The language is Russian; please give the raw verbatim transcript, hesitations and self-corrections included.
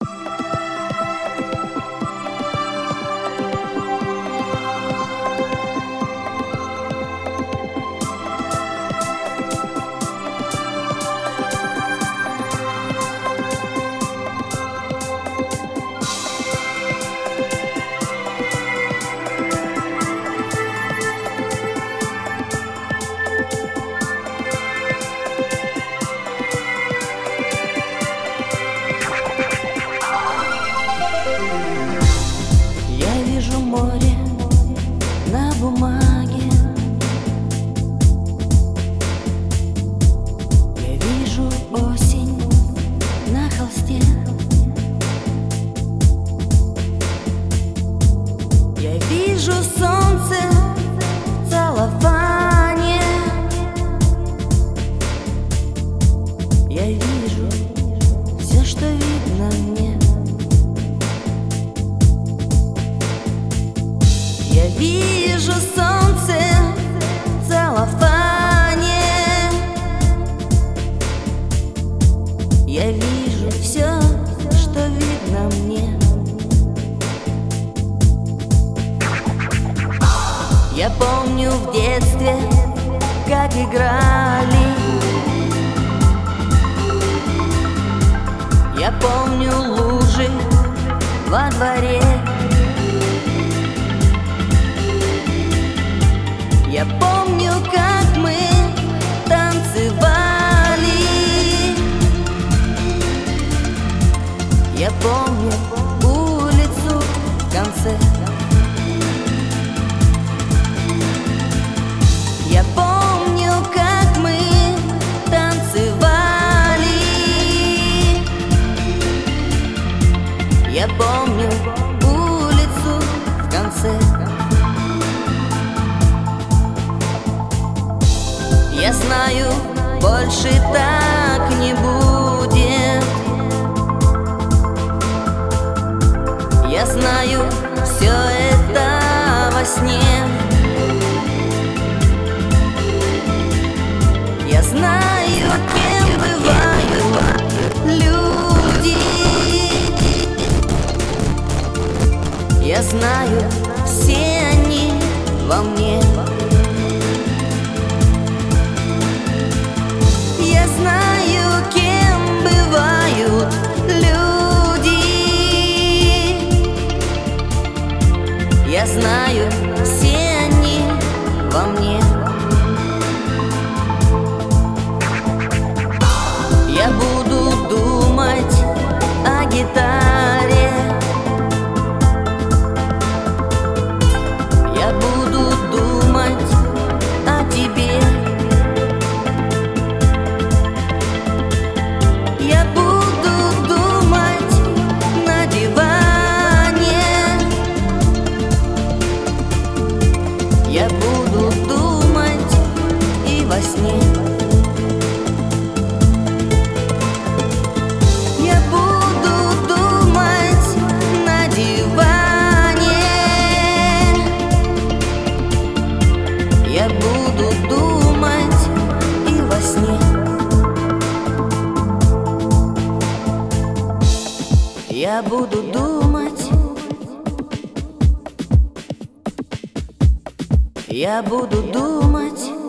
Море на бумаге, я вижу осень на холсте, я вижу солнце в целлофане, я вижу все, что видно мне. Я вижу солнце в целлофане, я вижу все, что видно мне. Я помню в детстве, как играли, я помню лужи во дворе, я помню, как мы танцевали, я помню улицу в конце, я помню, как мы танцевали, я помню улицу в конце. Я знаю, больше так не будет. Я знаю, все это во сне. Я знаю, кем бывают люди. Я знаю, все они во мне. Я знаю, кем бывают люди. Я знаю, все они во мне. Я буду думать о гитаре, я буду думать о тебе. Я буду думать на диване, я буду думать и во сне. Я буду думать на диване, я буду думать и во сне. Я буду думать, я буду думать.